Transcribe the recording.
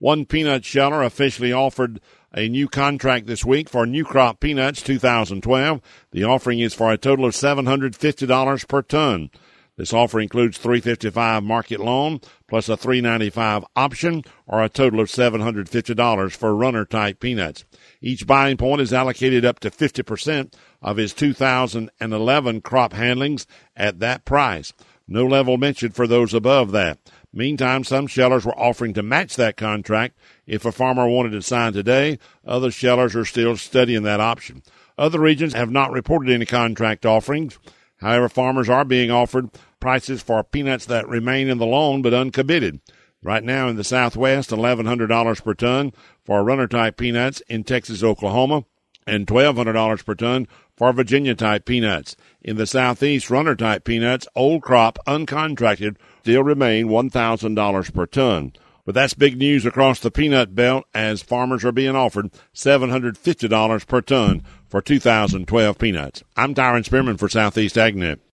One peanut sheller officially offered a new contract this week for New Crop Peanuts 2012. The offering is for a total of $750 per ton. This offer includes $355 market loan plus a $395 option, or a total of $750 for runner-type peanuts. Each buying point is allocated up to 50% of his 2011 crop handlings at that price. No level mentioned for those above that. Meantime, some shellers were offering to match that contract if a farmer wanted to sign today. Other shellers are still studying that option. Other regions have not reported any contract offerings. However, farmers are being offered prices for peanuts that remain in the loan but uncommitted. Right now in the Southwest, $1,100 per ton for runner-type peanuts in Texas, Oklahoma, and $1,200 per ton for Virginia-type peanuts. In the Southeast, runner-type peanuts, old crop, uncontracted, still remain $1,000 per ton. But that's big news across the peanut belt as farmers are being offered $750 per ton for 2012 peanuts. I'm Tyron Spearman for Southeast AgNet.